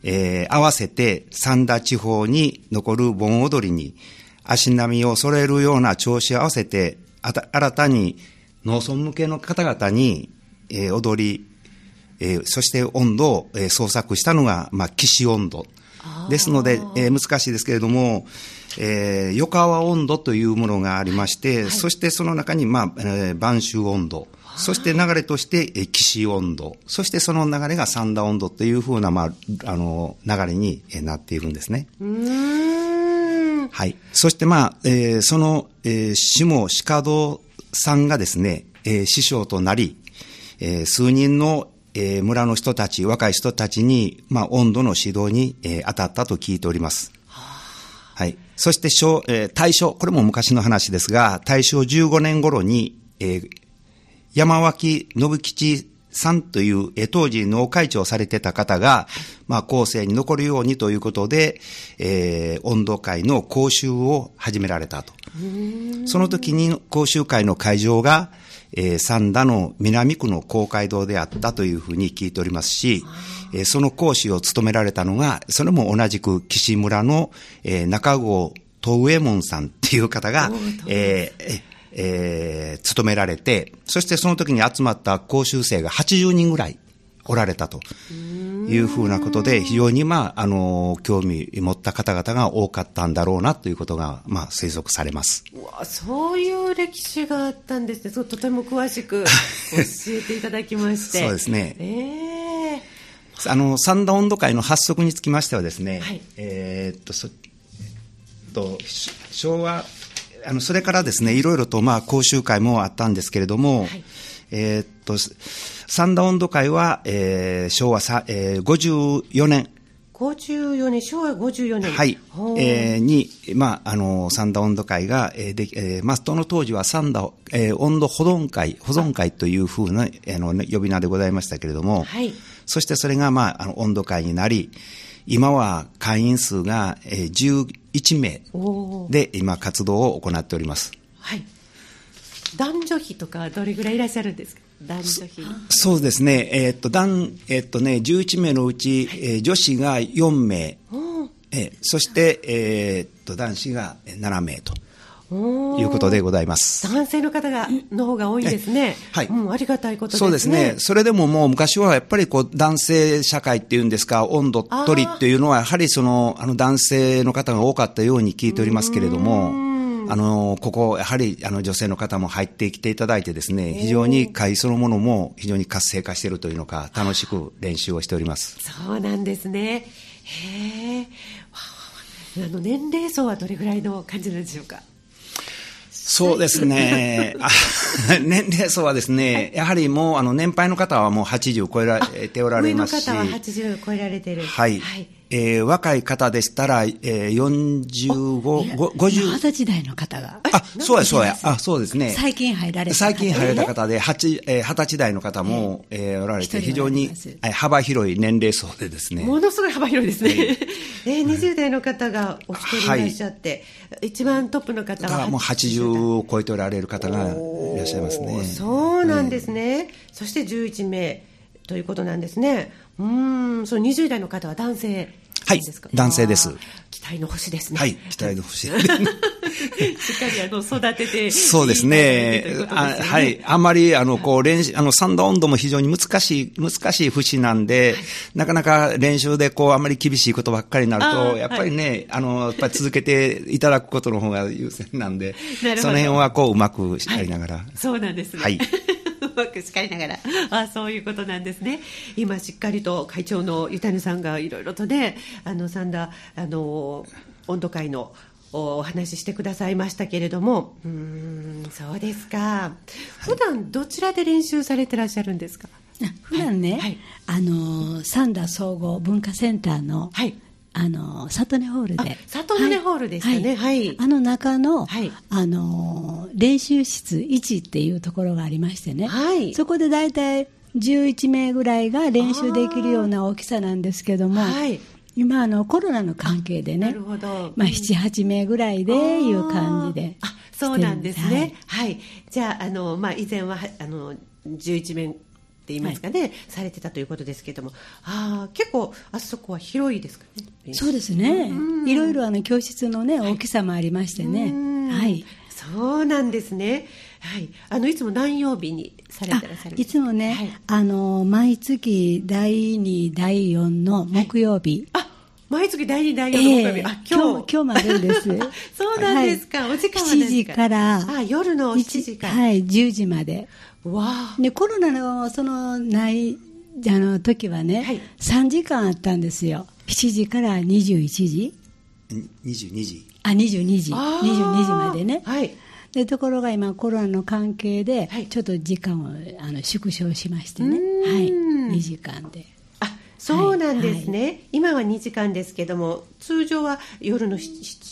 合わせて三田地方に残る盆踊りに足並みを揃えるような調子を合わせて、新たに農村向けの方々に、踊り、そして音頭を、創作したのが、騎士音頭ですので、難しいですけれども、余川音頭というものがありまして、そしてその中に、播州音頭、そして流れとして、騎士音頭、そしてその流れが三田音頭というふうな、流れになっているんですね。はい。そしてその、下鹿堂さんがですね、師匠となり、数人の、村の人たち、若い人たちに、音頭の指導に、当たったと聞いております。はい。そして大正、これも昔の話ですが、大正15年頃に、山脇信吉さんという、当時農会長をされてた方が、後世に残るようにということで、音頭会の講習を始められたと。その時に講習会の会場が、三田の南区の公会堂であったというふうに聞いておりますし、その講師を務められたのが、それも同じく岸村の、中郷東右衛門さんっていう方が、務められて、そしてその時に集まった講習生が80人ぐらいおられたというふうなことで、非常に興味持った方々が多かったんだろうなということが、推測されます。 そういう歴史があったんですね。とても詳しく教えていただきまして。 そうですね。三田音頭会の発足につきましてはですね、昭和、それからですね、いろいろと講習会もあったんですけれども、三田音頭会は、昭和54年。 54年、昭和54年。 はい。に、三田音頭会が、その当時は三田、音頭保存会というふうな、呼び名でございましたけれども、はい。そしてそれが、音頭会になり、今は会員数が、11名で今活動を行っております。 はい。男女比とかどれぐらいいらっしゃるんですか？男女比。 そうですね。11名のうち、女子が4名、そして、男子が7名ということでございます。 男性の方の方が多いですね。はい。ありがたいことですね。 そうですね。それでももう昔はやっぱり男性社会っていうんですか、音頭取りっていうのはやはり男性の方が多かったように聞いておりますけれども、ここ、やはり、女性の方も入ってきていただいてですね、非常に会そのものも非常に活性化しているというのか、楽しく練習をしております。 そうなんですね。年齢層はどれぐらいの感じなんでしょうか？ そうですね。年齢層はですね、やはりもう、年配の方はもう80超えられておられますし。 上の方は80超えられている。 はい。若い方でしたら、45、50。 20歳代の方が。 そうや、そうや。そうですね。 最近入られた方。 最近入られた方で、20歳代の方も、おられて、非常に幅広い年齢層でですね。 ものすごい幅広いですね。20代の方がお一人いらっしゃって、一番トップの方はもう80を超えておられる方がいらっしゃいますね。 そうなんですね。そして11名ということなんですね。その20代の方は男性。 はい、男性です。 期待の星ですね。 はい、期待の星。 しっかり育てて。 そうですね。はい。あんまり、三田音頭も非常に難しい節なんで、なかなか練習であんまり厳しいことばっかりになると、やっぱりね、やっぱり続けていただくことの方が優先なんで、その辺はうまくやりながら。 そうなんですね。はい。うまく叱りながら、そういうことなんですね。今しっかりと会長の湯谷さんがいろいろとね、三田音頭会のお話ししてくださいましたけれども、そうですか。普段どちらで練習されてらっしゃるんですか？ 普段ね、三田総合文化センターの、里根ホールで。 里根ホールでしたね。はい。 中の、練習室1っていうところがありましてね。はい。そこでだいたい11名ぐらいが練習できるような大きさなんですけども、はい。今コロナの関係でね、なるほど。7、8名ぐらいでいう感じで。 そうなんですね。はい。じゃあ、以前は、11名言いますかね、されてたということですけれども、結構あそこは広いですかね。 そうですね、いろいろ教室のね、大きさもありましてね、はい、 そうなんですね。はい、いつも何曜日にされてらっしゃるんですか？ いつもね、毎月第2、第4の木曜日、 毎月第2、第4の木曜日、 今日もあるんですそうなんですか、お時間は 7時から夜の7時から、 10時まで。でコロナのない時はね、3時間あったんですよ。7時から21時 22時 22時までね、でところが今コロナの関係でちょっと時間を縮小しましてね、2時間で。 そうなんですね、今は2時間ですけども、通常は夜の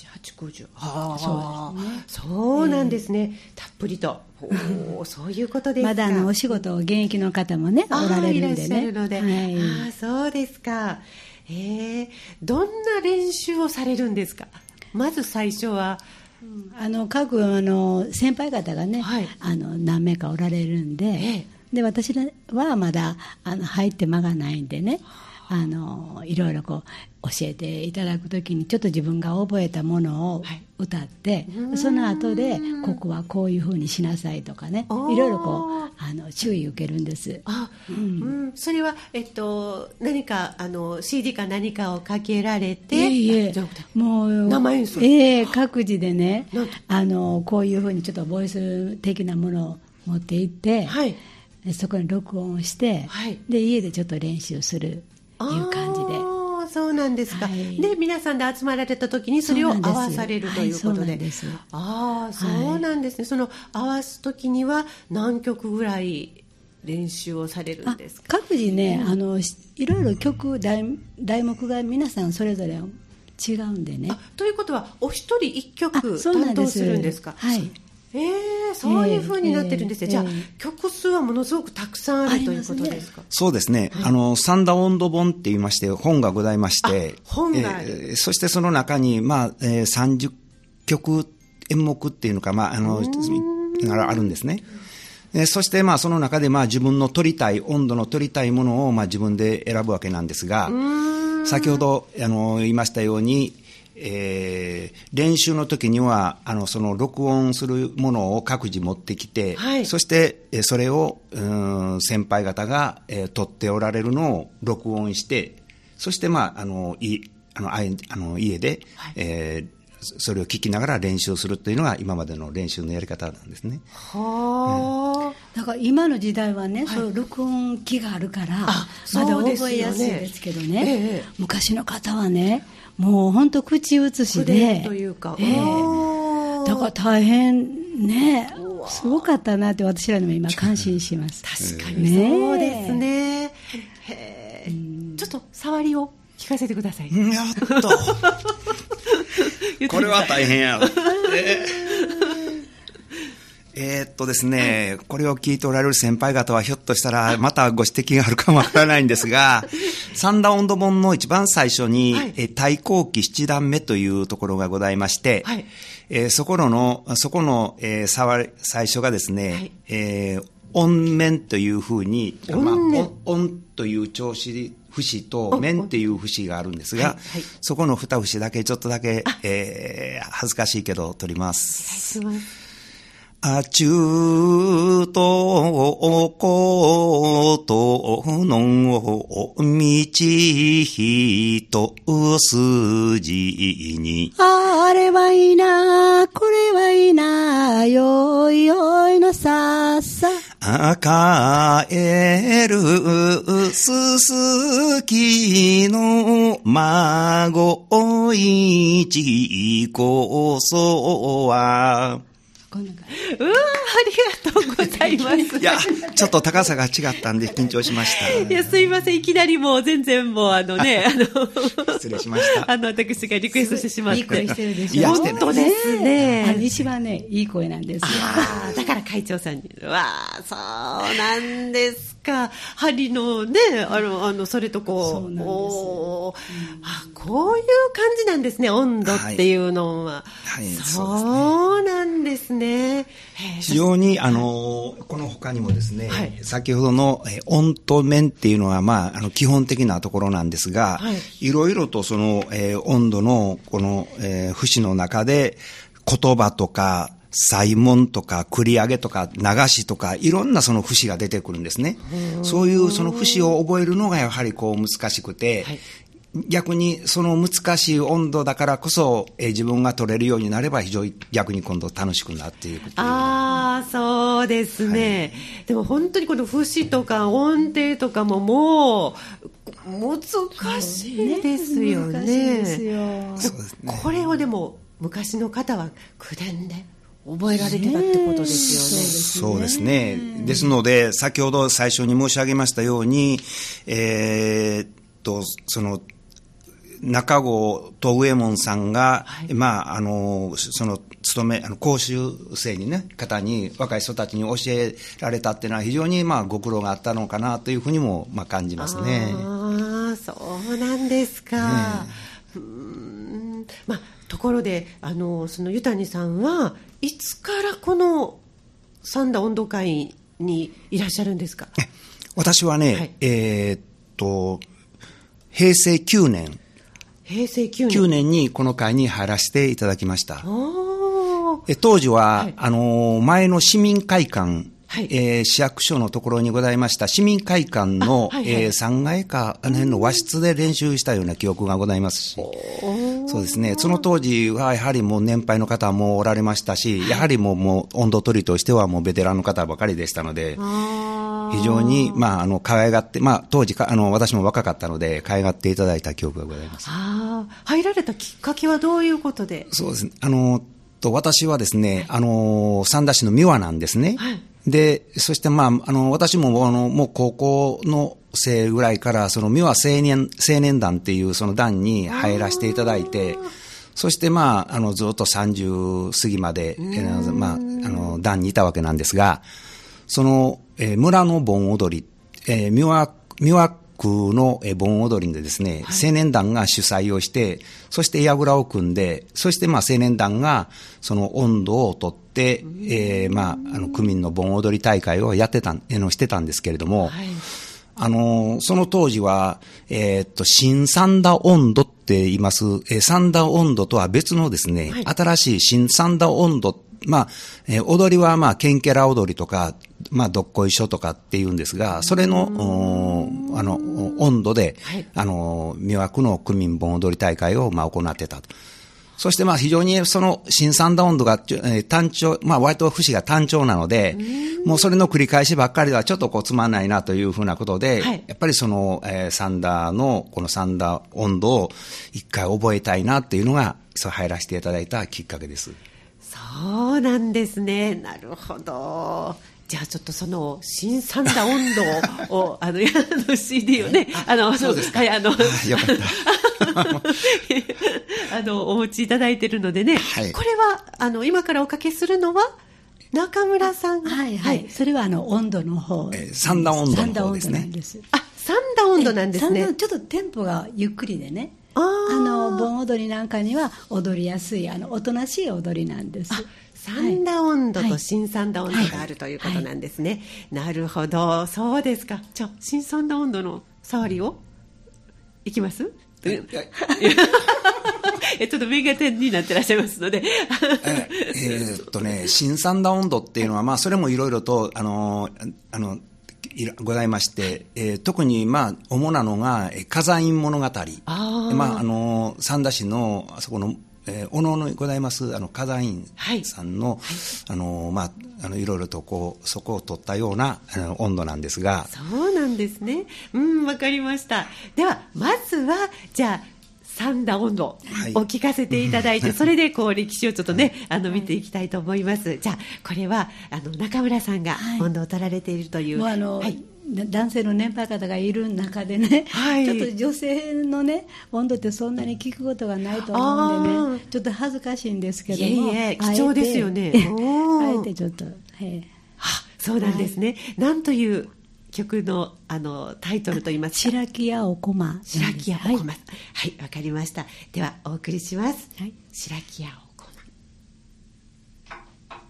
7、8、50。そうなんですね、たっぷりとそういうことですか。 まだお仕事現役の方もね、おられるんでね。 いらっしゃるので、そうですか。どんな練習をされるんですか？まず最初は各先輩方がね、何名かおられるんで、で私はまだ入って間がないんでね、いろいろ教えていただくときにちょっと自分が覚えたものを歌って、その後でここはこういうふうにしなさいとかね、いろいろ注意受けるんです。 それは、何かCD か何かをかけられて、 もう生演奏、 各自でね、こういうふうにちょっとボイス的なものを持っていって、そこに録音をして、で家でちょっと練習するいう感じで。 そうなんですか、で皆さんで集まられた時にそれを合わされるということで。そうなんですね。その合わす時には何曲ぐらい練習をされるんですか？ 各自ね、いろいろ曲題目が皆さんそれぞれ違うんでね。 ということはお一人一曲担当するんですか？そういう風になってるんですね。じゃあ曲数はものすごくたくさんあるということですか？ そうですね、三田音頭本って言いまして本がございまして、 本がある、 そしてその中に、30曲演目っていうのか、あるんですね。そしてその中で自分の取りたい温度の取りたいものを自分で選ぶわけなんですが、先ほど言いましたように、練習の時にはその録音するものを各自持ってきて、そしてそれを先輩方が撮っておられるのを録音して、そして家で、それを聞きながら練習するというのが今までの練習のやり方なんですね。 だから今の時代はね、そういう録音機があるからまだ覚えやすいですけどね、昔の方はね、もう本当口移しでというか、 だから大変ね、すごかったなって私らにも今感心します。 確かにそうですね。ちょっと触りを聞かせてください。 やっとこれは大変やろ。ですね、これを聞いておられる先輩方はひょっとしたらまたご指摘があるかもわからないんですが、三田音頭本の一番最初に、太閤記七段目というところがございまして、そこの、最初がですね、音面というふうに、音という調子節と面っていう節があるんですが、そこの二節だけちょっとだけ、恥ずかしいけど取ります。 お願いします。 あちゅうとおことの道ひとすじに、 あれはいいな、これはいいな、よいよいのさっさ、 赤えるすすきの孫いちこそは、 ありがとうございます。 いや、ちょっと高さが違ったんで緊張しました。 いや、すいません。いきなりもう全然もう失礼しました。 私がリクエストしてしまって。 いい声してるでしょ。 本当ですね。 一番ね、いい声なんですよ。 だから会長さんに。そうなんですか。針のね、それとこう、こういう感じなんですね、温度っていうのは。 はい、 そうなんなんですね。 非常にこの他にもですね、はい、先ほどの温と面っていうのは基本的なところなんですが、はい、いろいろとその温度のこの節の中で言葉とか祭文とか繰り上げとか流しとかいろんなその節が出てくるんですね。そういうその節を覚えるのがやはりこう難しくて、はい、逆にその難しい温度だからこそ自分が取れるようになれば非常に逆に今度楽しくなっていくという。 ああ、そうですね、はい、でも本当にこの節とか音程とかももう難しいですよね。難しいですよ。そうですね。これをでも昔の方は口伝で覚えられてたってことですよね。 そうですね。ですので先ほど最初に申し上げましたようにその中郷と上門さんが、はい、その講習生にね、方に、若い人たちに教えられたっていうのは非常にご苦労があったのかなというふうにも感じますね。 ああ、そうなんですか。ところで、その湯谷さんはいつからこの三田音頭会にいらっしゃるんですか？ 私はね、はい、平成9年。 平成9 年にこの会に入らせていただきました。当時は、はい、前の市民会館、はい、市役所のところにございました市民会館の、3階かあの辺の和室で練習したような記憶がございますし、そうですね、その当時はやはりもう年配の方もおられましたし、やはりもう音頭取りとしてはもうベテランの方ばかりでしたので、非常に可愛がって、当時私も若かったので可愛がっていただいた記憶がございます。 入られたきっかけはどういうことで？ そうですね、私はですね、三田市の三輪なんですね。はい、で、そして私ももう高校の生ぐらいからその三輪青年団っていうその団に入らせていただいて、そしてずっと30過ぎまで団にいたわけなんですが、その村の盆踊り、三輪区の盆踊りでですね、はい、青年団が主催をして、そして櫓を組んで、そして青年団がその音頭を取って、区民の盆踊り大会をしてたんですけれども、はい、その当時は、新三田音頭って言います、三田音頭とは別のですね、はい、新しい新三田音頭、踊りはケンケラ踊りとか、どっこいしょとかって言うんですが、それの、温度で、はい、三輪区の区民盆踊り大会を行ってたと。そして非常にその新三田音頭が単調、割と節が単調なので、もうそれの繰り返しばっかりではちょっとつまんないなというふうなことで、はい、やっぱりその、三田のこの三田音頭を一回覚えたいなっていうのが、入らせていただいたきっかけです。 そうなんですね。なるほど。じゃあちょっとその新三田音頭をCD をね、 そうですか。 はい、 よかった。 お持ちいただいているのでね、はい、これは今からおかけするのは中村さんが、 はいはい、それは音頭の方、 三田音頭の方ですね。 三田音頭なんですね。 ちょっとテンポがゆっくりでね、盆踊りなんかには踊りやすいおとなしい踊りなんです。 三田音頭と新三田音頭があるということなんですね。はいはい、なるほど、そうですか。じゃあ新三田音頭の触りをいきます？ちょっと目が点になってらっしゃいますので新三田音頭っていうのは、それもいろいろとございまして、特に主なのが火山院物語、三田市のあそこのおのおのにございます火山院さんの、はい、いろいろとそこを取ったような温度なんですが。 そうなんですね。わかりました。ではまずはじゃあ三田音頭を聞かせていただいて、はい、それで歴史をちょっとね、見ていきたいと思います。じゃあこれは中村さんが音頭を取られているという、はい、 男性の年配方がいる中でね、はい、ちょっと女性のね音頭ってそんなに聞くことがないと思うんでね、ちょっと恥ずかしいんですけども、 貴重ですよね。 あえてちょっと、 そうなんですね。なんという曲のタイトルと言いますか。 白木屋おこま。 白木屋おこま。はい、わかりました。ではお送りします。はい、白木屋おこま。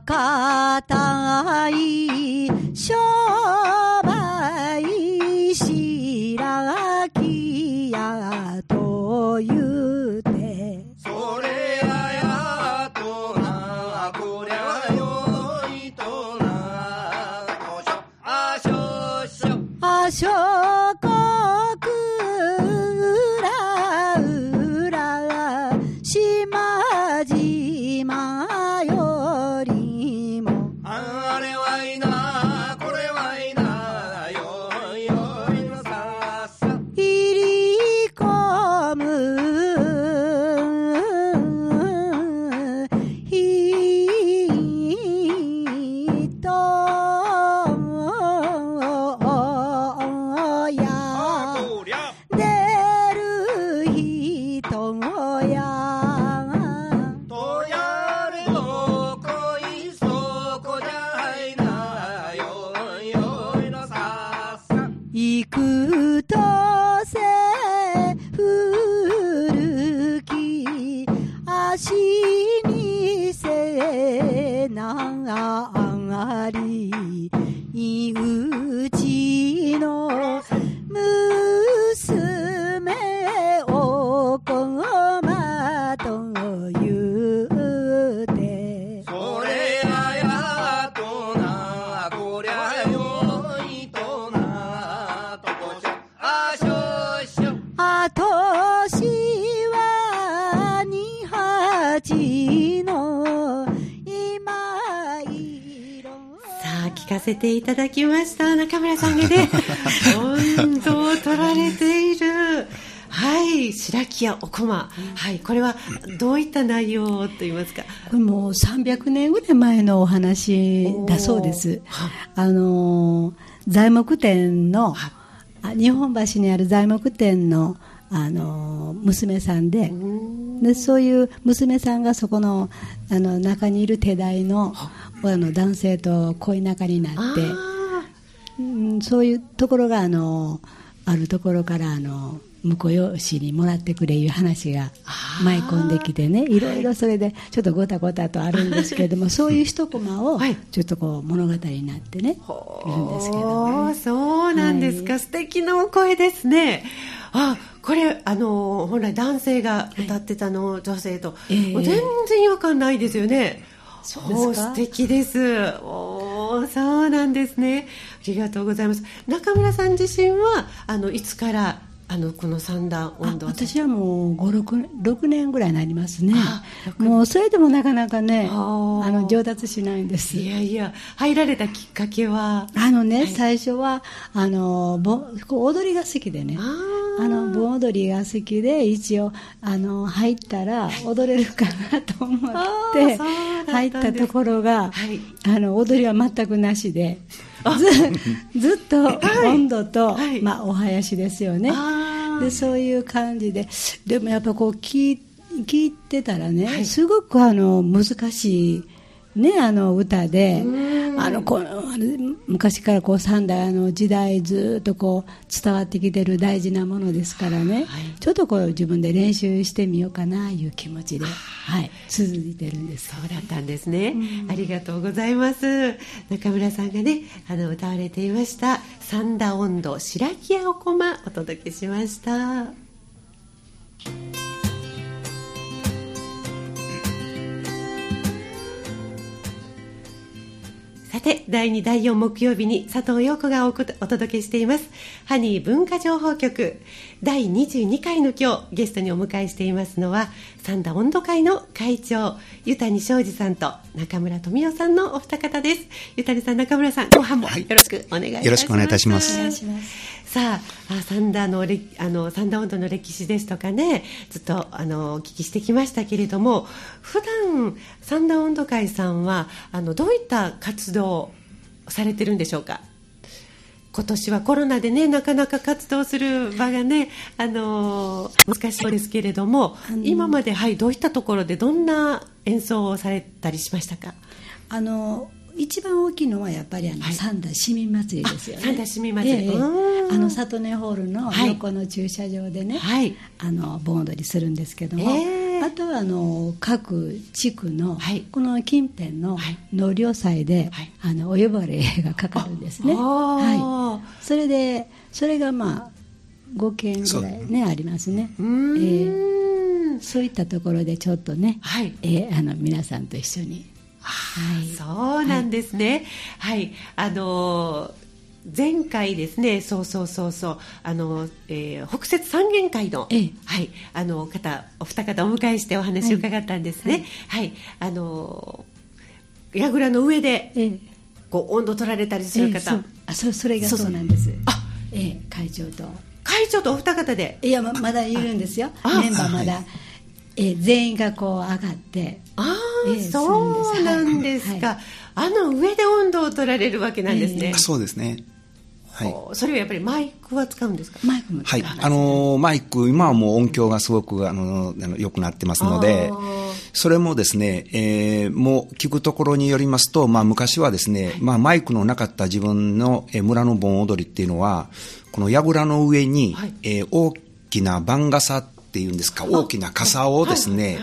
固い商売白木屋と言うて、 それやとな、こりゃよいとな、あしょしょあしょこくらうら島々よりも、 あれはいな、これはいな、よいよいのさっさ入り込む人やこりゃ出る人やとやれどこいそこじゃいな、よいよいのさっさ行くとせ古き足にせながり、うちの娘おこまと言うて、 それやとな、こりゃよいとな、とこしょあしょしょあとしは二八の今色。 さあ聞かせていただきました中村さんがね音頭を取られている、はい、白木屋おこま、はい、これはどういった内容と言いますか。 これもう300年ぐらい前のお話だそうです。材木店の日本橋にある材木店の娘さんで、そういう娘さんがそこの中にいる手代の男性と恋仲になって、そういうところがあるところから婿養子にもらってくれいう話が舞い込んできてね、いろいろそれでちょっとごたごたとあるんですけれどもそういう一コマをちょっとこう物語になってね、いるんですけどね。 そうなんですか、素敵なお声ですね。これ本来男性が歌ってたの、女性と、全然違和感ないですよね。 そうですか。 素敵です。そうなんですね。ありがとうございます。中村さん自身はいつからこの三段音頭。 私はもう6年ぐらいになりますね。もうそれでもなかなかね上達しないんです。 いやいや、入られたきっかけは最初は踊りが好きでね、盆踊りが好きで一応入ったら踊れるかなと思って入ったところが、踊りは全くなしでずっと温度と、お囃子ですよね。でそういう感じで、でもやっぱこう聞いてたらね、すごく難しいね、歌で昔からこう三代時代ずっとこう伝わってきてる大事なものですからね、ちょっとこう自分で練習してみようかないう気持ちで、続いてるんです。 そうだったんですね、ありがとうございます。中村さんがね歌われていました三田音頭白木屋おこまお届けしました。さて第2第4木曜日に佐藤陽子がお届けしていますハニー文化情報局第22回の今日、ゲストにお迎えしていますのは三田音頭会の会長湯谷昌司さんと中村富代さんのお二方です。湯谷さん、中村さん、後半もよろしくお願いいたします。 よろしくお願いいたします。 さあ、三田音頭の歴史ですとかね、ずっとお聞きしてきましたけれども、普段三田音頭会さんはどういった活動をされてるんでしょうか。今年はコロナでね、なかなか活動する場がね、難しそうですけれども、今までどういったところでどんな演奏をされたりしましたか。 一番大きいのはやっぱり三田市民祭りですよね。 三田市民祭り、 里根ホールの横の駐車場でね、盆踊りするんですけども、あとは各地区のこの近辺の納涼祭でお呼ばれがかかるんですね。それが5件ぐらいねありますね。そういったところでちょっとね、皆さんと一緒に。 そうなんですね。前回ですね、北摂三元会の、お二方お迎えしてお話を伺ったんですね。櫓の上で、温度取られたりする方、 それがそうなんです。会長とお二方で、いや、まだいるんですよ。メンバーまだ、全員がこう上がって、 そうなんですか。上で温度を取られるわけなんですね。 そうですね。 それはやっぱりマイクは使うんですか？ マイクも使います。 マイク、今はもう音響がすごく良くなってますので、それもですね、もう聞くところによりますと、昔はですね、マイクのなかった自分の村の盆踊りっていうのは、この櫓の上に、大きな番傘っていうんですか、大きな傘をですね、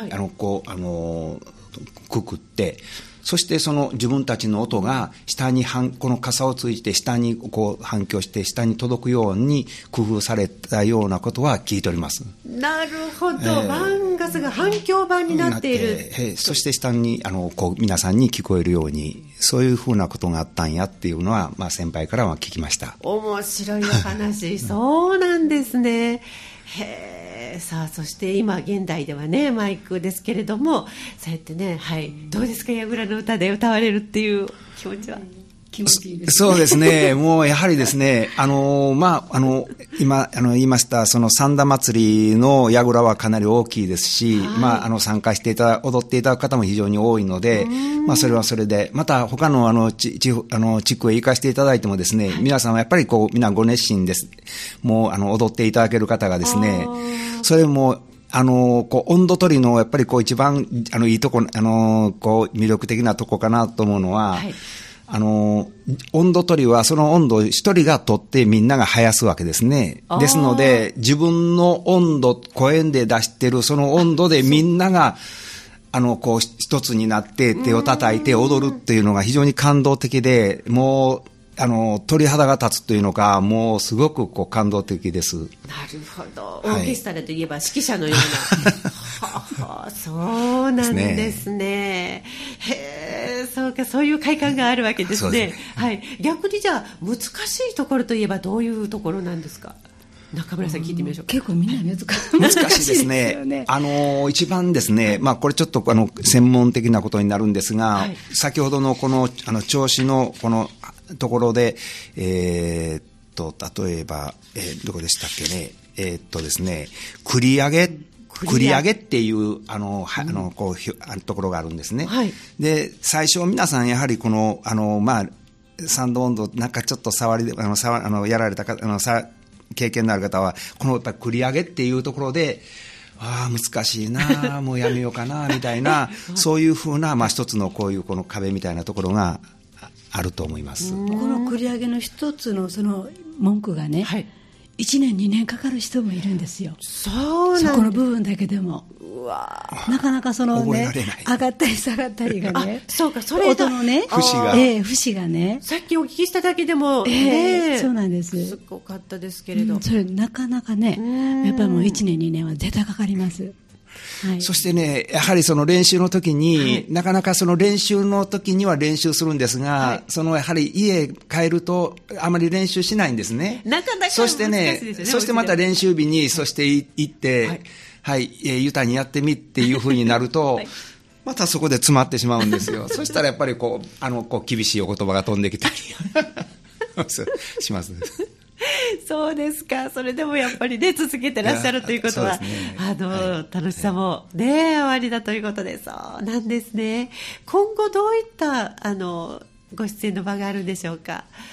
くくって、そしてその自分たちの音が下にこの傘を通じて下にこう反響して下に届くように工夫されたようなことは聞いております。 なるほど、番傘が反響板になっている。 そして下に皆さんに聞こえるように、そういうふうなことがあったんやっていうのは、先輩からは聞きました。 面白いお話。そうなんですね。さあ、そして今現代ではねマイクですけれども、そうやってね、どうですか、櫓の歌で歌われるっていう気持ちは。 気持ちいいですね。 そうですね。もうやはりですね、今言いましたその三田祭りの櫓はかなり大きいですし、参加して踊っていただく方も非常に多いので、それはそれで、また他の地区へ行かせていただいてもですね、皆さんはやっぱり皆ご熱心です。もう踊っていただける方がですね、それも温度取りのやっぱり一番いいとこ、魅力的なとこかなと思うのは、温度取りはその温度を一人が取ってみんなが生やすわけですね。ですので、自分の温度、声で出してるその温度でみんなが、一つになって手を叩いて踊るっていうのが非常に感動的で、もう、鳥肌が立つというのか、もうすごく感動的です。 なるほど。オーケストラといえば指揮者のような。そうなんですね。そうか、そういう快感があるわけですね。逆にじゃあ難しいところといえばどういうところなんですか？中村さん聞いてみましょうか。 結構みんな難しいですね。一番ですね、これちょっと専門的なことになるんですが、先ほどのこの調子のこのところで、例えば、どこでしたっけね、ですね、繰り上げっていうところがあるんですね。で、最初皆さんやはりサンド温度なんかちょっと触りでやられた方経験のある方はこのやっぱ繰り上げっていうところで、難しいな、もうやめようかなみたいなそういうふうな一つのこの壁みたいなところがあると思います。 この繰り上げの一つのその文句がね、1年2年かかる人もいるんですよ。そこの部分だけでもなかなかそのね、上がったり下がったりがね、 そうか、それ音のね、節がね、 さっきお聞きしただけでも、 そうなんです。 すごかったですけれど、 それなかなかね、やっぱりもう1年2年は絶対かかります。 そしてね、やはりその練習の時に、なかなかその練習の時には練習するんですが、やはり家帰るとあまり練習しないんですね。 なかなかそしてね、そしてまた練習日に、そして行って、ユタにやってみっていう風になると、またそこで詰まってしまうんですよ。そしたらやっぱり厳しいお言葉が飛んできたりします。 そうですか。それでもやっぱりね、続けてらっしゃるということは、楽しさもね、おありだということで、そうなんですね。今後どういったご出演の場があるんでしょうか？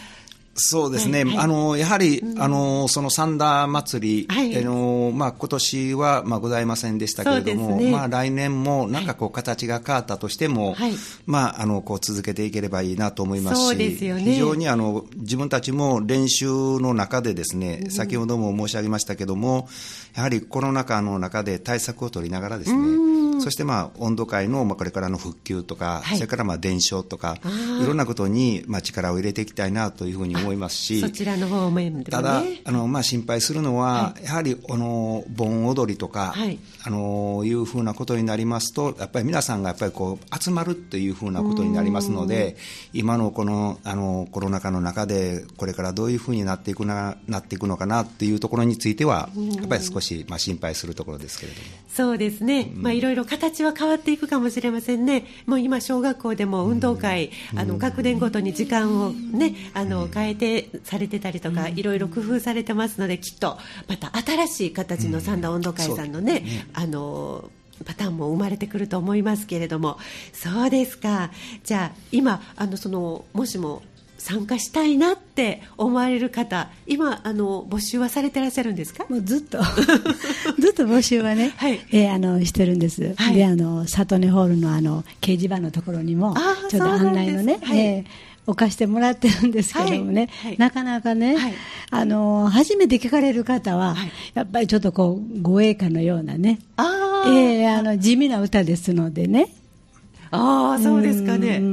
そうですね、やはり、その三田祭り、今年は、ございませんでしたけれども、来年もなんか形が変わったとしても、続けていければいいなと思いますし、 そうですよね、 非常に自分たちも練習の中でですね、先ほども申し上げましたけども、やはりコロナ禍の中で対策を取りながらですね、そして音頭会のこれからの復旧とか、それから伝承とか、いろんなことに力を入れていきたいなというふうに思いますし、 そちらの方面でもね、 ただ心配するのは、やはり盆踊りとか、いうふうなことになりますと、やっぱり皆さんがやっぱり集まるというふうなことになりますので、今のこのコロナ禍の中でこれからどういうふうになっていくのかなというところについては、やっぱり少し心配するところですけれども。 そうですね、いろいろ形は変わっていくかもしれませんね。もう今小学校でも運動会、学年ごとに時間をね、変えてされてたりとか、いろいろ工夫されてますので、きっとまた新しい形の三田運動会さんのね、パターンも生まれてくると思いますけれども。そうですか。じゃあ今もしも参加したいなって思われる方、今募集はされてらっしゃるんですか？ もうずっと募集はね、してるんです、で里根ホールの掲示板のところにもちょっと案内のね、置かしてもらってるんですけどもね、なかなかね、初めて聞かれる方は、やっぱりちょっと護衛歌のようなね、地味な歌ですのでね。 そうですかね。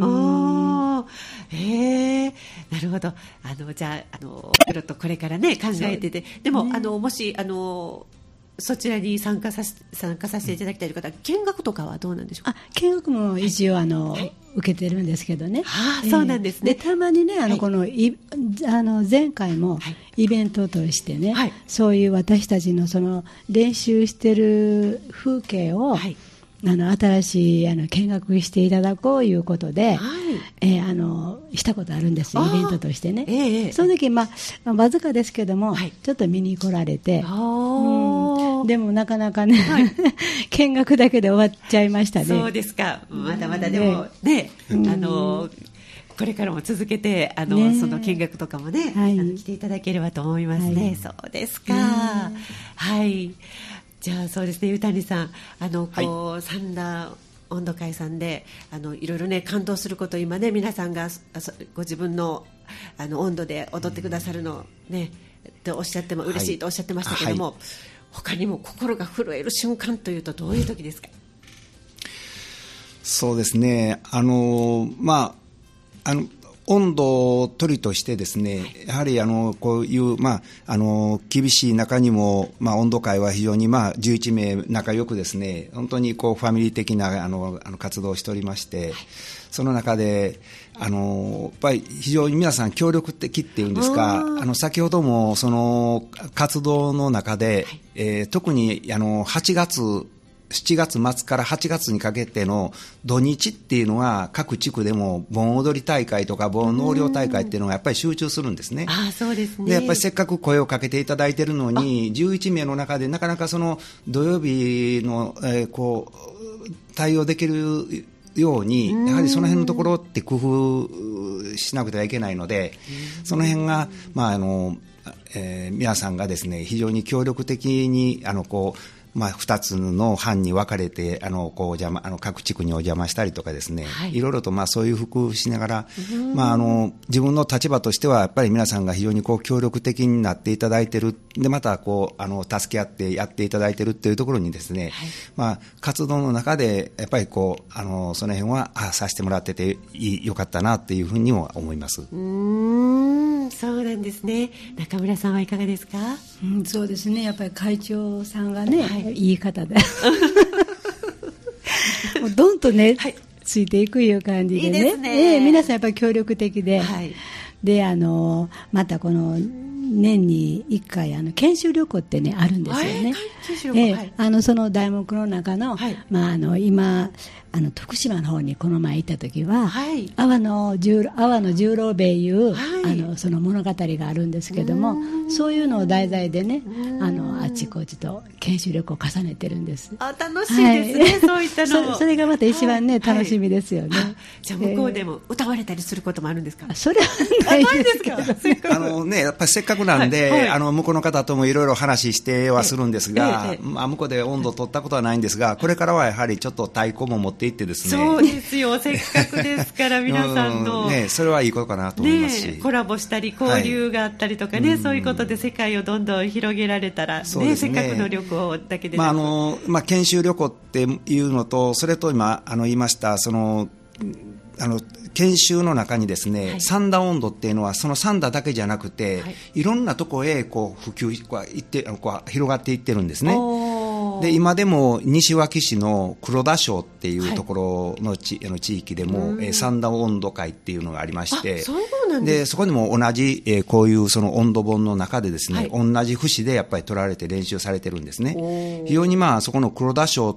なるほど。じゃあいろいろとこれからね考えてて、でももしそちらに参加させていただきたい方、見学とかはどうなんでしょうか？ 見学も一応受けてるんですけどね。 そうなんですね。 でたまにねこの前回もイベントとしてね、そういう私たちのその練習してる風景を、新しい見学していただこういうことで、したことあるんですよ、イベントとしてね。その時わずかですけども、ちょっと見に来られて、でもなかなかね、見学だけで終わっちゃいましたね。 そうですか。まだまだでもね、これからも続けてその見学とかもね、来ていただければと思いますね。そうですか。じゃあそうですね、湯谷さん、三田温度会さんでいろいろね感動すること、今ね皆さんがご自分の温度で踊ってくださるのねっておっしゃっても嬉しいとおっしゃってましたけども、他にも心が震える瞬間というとどういう時ですか？ そうですね、温度取りとしてですね、やはりこういう厳しい中にも温度会は非常に11名仲良くですね、本当にファミリー的な活動をしておりまして、その中でやっぱり非常に皆さん協力的っていうんですか、先ほどもその活動の中で、特に7月末から8月にかけての土日っていうのは各地区でも盆踊り大会とか盆納涼大会っていうのがやっぱり集中するんですね。 そうですね。 でやっぱりせっかく声をかけていただいているのに、11名の中でなかなかその土曜日の、対応できるように、やはりその辺のところって工夫しなくてはいけないので、その辺が、皆さんがですね非常に協力的に2つの班に分かれて各地区にお邪魔したりとかですね、いろいろとそういう工夫しながら、自分の立場としてはやっぱり皆さんが非常に協力的になっていただいている、でまた助け合ってやっていただいているというところにですね、活動の中でやっぱりその辺はさせてもらっててよかったなっていうふうにも思います。 そうなんですね。中村さんはいかがですか？ そうですね、やっぱり会長さんがね、いい方でもうどんとね、ついていくいう感じでね、 いいですね。 皆さんやっぱり協力的で、でまたこの年に1回研修旅行ってねあるんですよね。その題目の中の、今徳島の方にこの前行った時は、阿波の十郎兵衛いう、その物語があるんですけども、そういうのを題材でねああちこちと研修旅行を重ねてるんです。 楽しいですね、そういったのそれがまた一番ね、楽しみですよね。 じゃあ向こうでも歌われたりすることもあるんですか？ それはないですけどやっぱりせっかくなんで、向こうの方ともいろいろ話してはするんですが、向こうで温度を取ったことはないんですが、これからはやはりちょっと太鼓も持っていってですね。 そうですよ、せっかくですから皆さんのそれはいいことかなと思いますし、 コラボしたり交流があったりとかね、そういうことで世界をどんどん広げられたら、せっかくの旅行だけでなく、 研修旅行っていうのと、それと今言いました研修の中にですね、三田温度っていうのはその三田だけじゃなくて、いろんなところへ普及広がっていってるんですね。で今でも西脇市の黒田省っていうところの地域でも、三田温度会っていうのがありまして、でそこにも同じ、こういうその温度本の中でですね、同じ節でやっぱり取られて練習されてるんですね。非常にそこの黒田省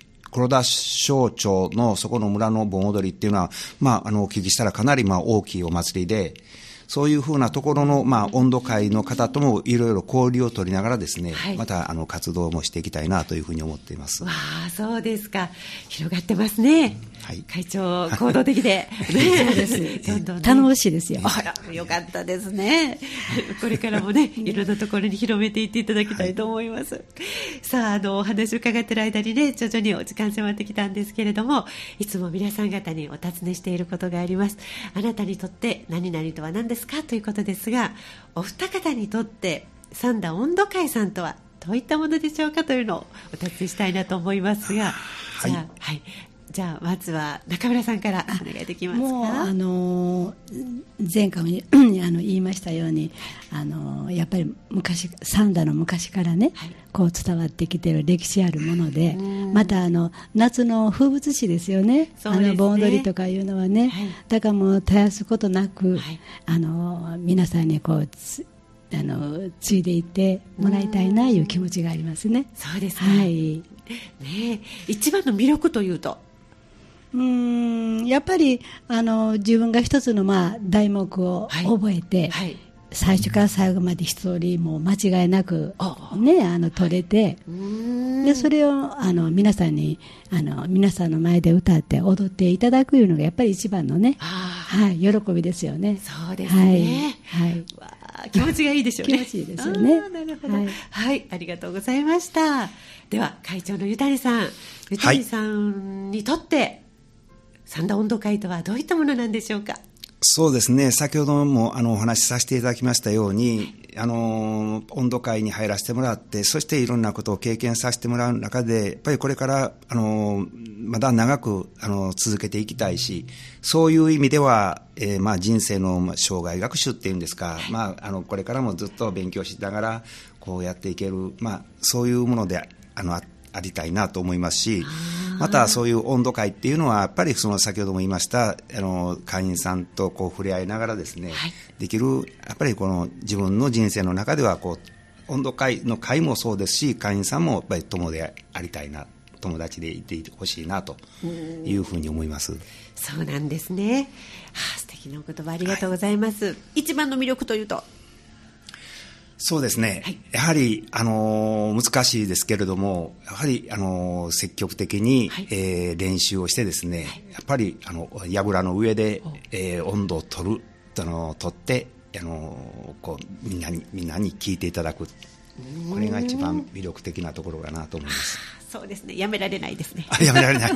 町のそこの村の盆踊りっていうのは、お聞きしたらかなり大きいお祭りで、そういうふうなところの、温度会の方ともいろいろ交流を取りながらですね、また活動もしていきたいなというふうに思っています。 わあ、そうですか。広がってますね。会長行動的で、 そうですどんどん、楽しいですよ。 よかったですね。これからもね、いろんなところに広めていっていただきたいと思います。さあ、お話を伺っている間にね、徐々にお時間迫ってきたんですけれども、いつも皆さん方にお尋ねしていることがあります。あなたにとって何々とは何ですかということですが、お二方にとって三田温度会さんとはどういったものでしょうかというのをお尋ねしたいなと思いますが、じゃあまずは中村さんからお願いできますか。 もう前回も言いましたように、やっぱり三田の昔からね、こう伝わってきている歴史あるもので、また夏の風物詩ですよね。盆踊りとかいうのはね、だからもう絶やすことなく、皆さんにこう継いでいってもらいたいないう気持ちがありますね。 そうですね。一番の魅力というと、 やっぱり自分が一つの題目を覚えて、最初から最後まで一人も間違いなく、取れて、でそれを皆さんの前で歌って踊っていただくいうのがやっぱり一番のね、喜びですよね。 そうですね。気持ちがいいでしょうね。 気持ちいいですよね。 なるほど。ありがとうございました。では会長のゆたりさんにとって三田温度会とはどういったものなんでしょうか。 そうですね、先ほどもお話しさせていただきましたように、温度会に入らせてもらって、そしていろんなことを経験させてもらう中で、やっぱりこれからまだ長く続けていきたいし、そういう意味では、人生の生涯学習っていうんですか、これからもずっと勉強しながらこうやっていける、そういうものでありたいなと思いますし、またそういう温度会っていうのはやっぱり先ほども言いました会員さんとこう触れ合いながらですね、できるやっぱりこの自分の人生の中ではこう温度会の会もそうですし、会員さんもやっぱり友でありたいな、友達でいてほしいなというふうに思います。 そうなんですね。素敵なお言葉ありがとうございます。一番の魅力というと。 そうですね、やはり難しいですけれども、やはり積極的に、練習をしてですね、やっぱり櫓の上で、温度を取ってこうみんなに聞いていただく、これが一番魅力的なところかなと思います。 そうですね、やめられないですね。 やめられない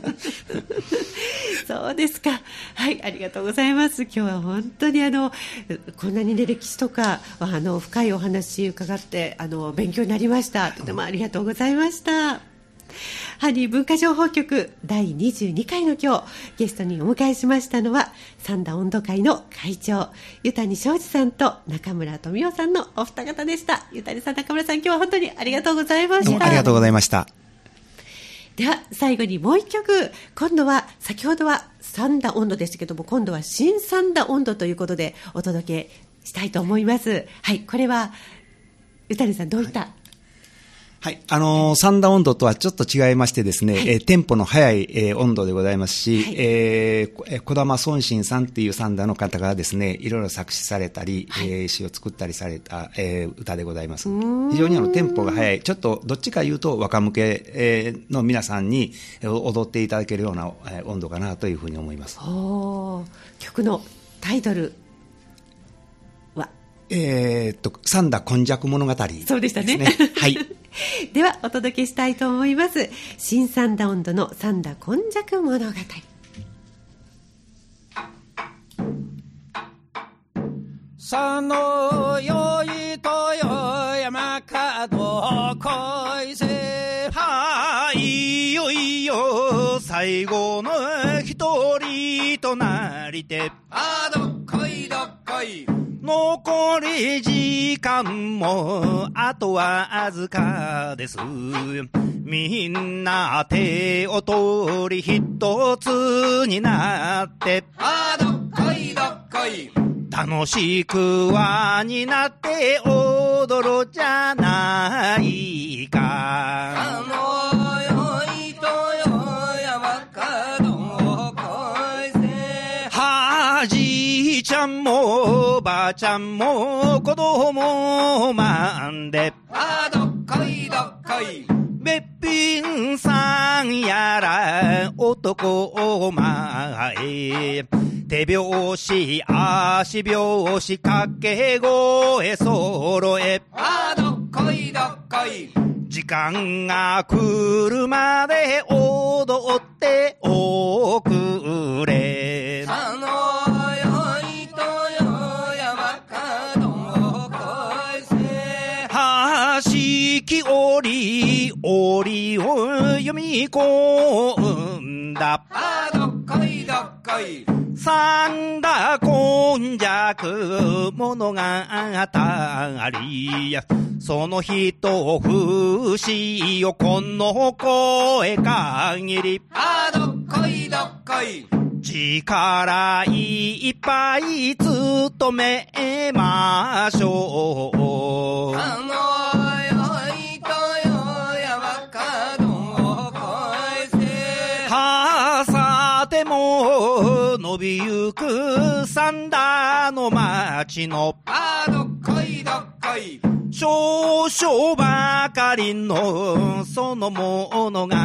そうですか。ありがとうございます。今日は本当にこんなに、歴史とか深いお話伺って勉強になりました。とてもありがとうございました。ハニー文化情報局第22回の今日、ゲストにお迎えしましたのは三田温度会の会長湯谷昌司さんと中村富夫さんのお二方でした。湯谷さん、中村さん、今日は本当にありがとうございました。 どうもありがとうございました。 では最後にもう一曲、今度は先ほどは三田温度でしたけども、今度は新三田温度ということでお届けしたいと思います。これは湯谷さん、どういった、 はい。三打温度とはちょっと違いましてですね、はい、テンポの速い、温度でございますし、はい、小玉孫信さんっていう三打の方がですね、いろいろ作詞されたり、はい、詩を作ったりされた、歌でございます。非常にテンポが速い、ちょっとどっちか言うと若向け、の皆さんに踊っていただけるような、温度かなというふうに思います。 曲のタイトルは三打今昔物語、 そうでしたね。 はい。 ではお届けしたいと思います。新三打音頭の三打今昔物語。 そのよいとよ山角恋せはいよいよ最後の一人となりてどっこいどっこい残り時間もあとはわずかです。みんな手を取り一つになってどっこいどっこい楽しく輪になって踊ろうじゃないか。よいとよ山角恋せはじいちゃんもばあちゃんも子供まんでどっこいどっこいべっぴんさんやら男前手拍子足拍子掛け声揃えどっこいどっこい時間が来るまで踊っておくれよいとよ山角恋せ四季折々を読み込んだどっこいどっこい三打今昔物語その一節をこの声限りどっこいどっこい力いっぱい務めましょうよいとよ山角恋せさても伸びゆく三打の町のどっこいどっこい少々ばかりのその物語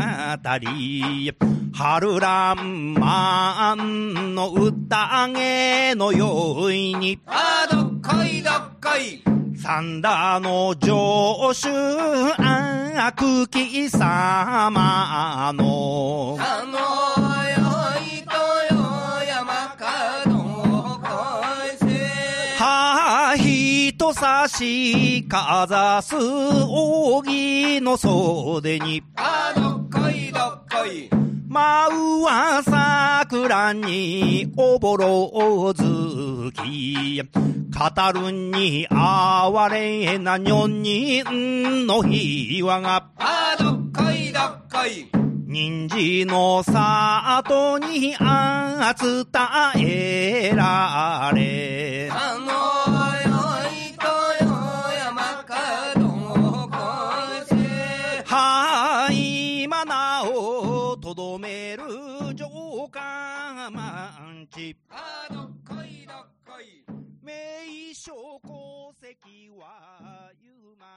春らんまんの宴のようにどっこいどっこい三打の城主悪鬼様のよいとよ山角恋せ人差しかざす扇の袖にどっこいどっこい舞うは桜におぼろ月語るに哀れな女人の秘話がどっこいどっこい人参の里に伝えられよいとよ山角恋せ今なおとどめる城下町